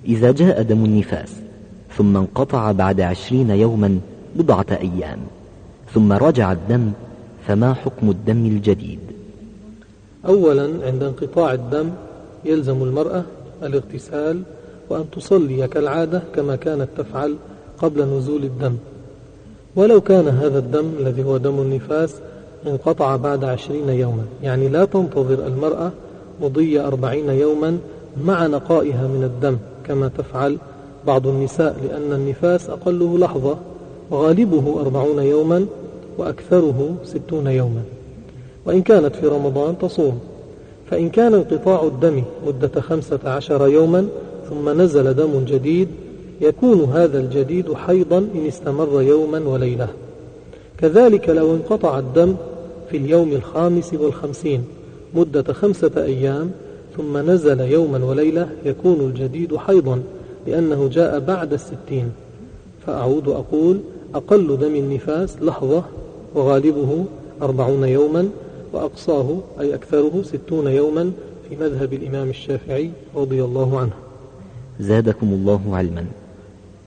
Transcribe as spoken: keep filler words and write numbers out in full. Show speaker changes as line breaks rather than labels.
إذا جاء دم النفاس ثم انقطع بعد عشرين يوما بضعة أيام ثم رجع الدم، فما حكم الدم الجديد؟
أولا عند انقطاع الدم يلزم المرأة الاغتسال وأن تصلي كالعادة كما كانت تفعل قبل نزول الدم، ولو كان هذا الدم الذي هو دم النفاس انقطع بعد عشرين يوما، يعني لا تنتظر المرأة مضي أربعين يوما مع نقائها من الدم كما تفعل بعض النساء، لأن النفاس أقله لحظة وغالبه أربعون يوما وأكثره ستون يوما. وإن كانت في رمضان تصوم. فإن كان انقطاع الدم مدة خمسة عشر يوما ثم نزل دم جديد يكون هذا الجديد حيضا إن استمر يوما وليلة. كذلك لو انقطع الدم في اليوم الخامس والخمسين مدة خمسة أيام ثم نزل يوما وليلة يكون الجديد حيضا لأنه جاء بعد الستين. فأعود أقول أقل دم النفاس لحظة وغالبه أربعون يوما وأقصاه أي أكثره ستون يوما في مذهب الإمام الشافعي رضي الله عنه.
زادكم الله علما.